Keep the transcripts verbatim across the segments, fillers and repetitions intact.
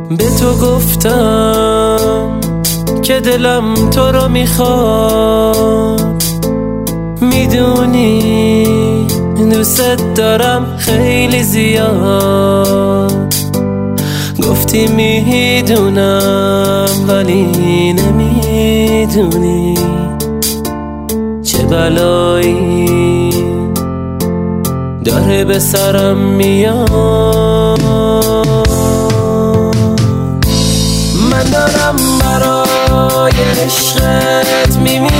به تو گفتم که دلم تو رو میخواد، میدونی دوست دارم خیلی زیاد. گفتی میدونم ولی نمیدونی چه بلایی داره به سرم میاد. من دارم برای عشقت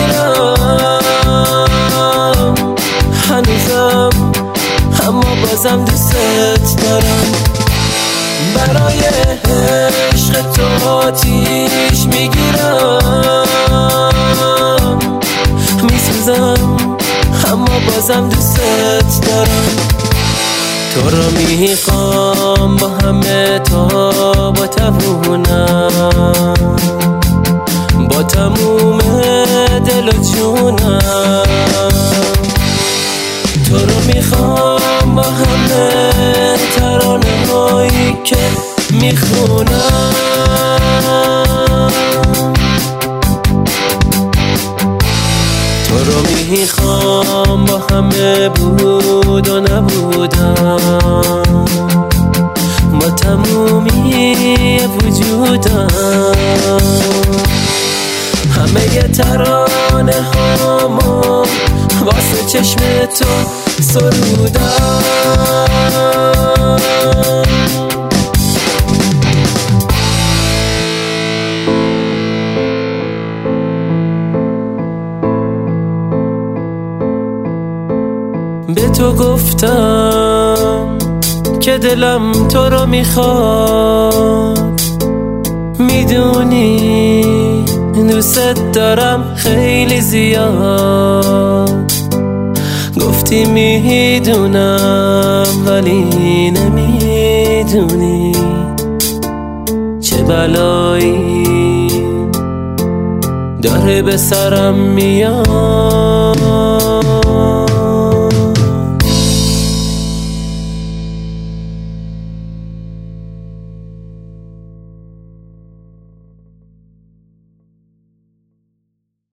میمیرم هنوزم، اما بازم دوست دارم. برای عشق تو آتیش میگیرم، میسوزم اما بازم دوست دارم. تو رو میخوام با همه تا با توونم، با تموم دل و جونم. تو رو میخوام با همه ترانه هایی که میخونم. تو رو میخوام با همه بود و نبودم، با تمومی وجودم. همه ی ترانه هامو واسه چشم تو سرودم. به تو گفتم که دلم تو رو میخواد، میدونی دوست دارم خیلی زیاد. گفتی میدونم ولی نمیدونی چه بلایی داره به سرم میاد.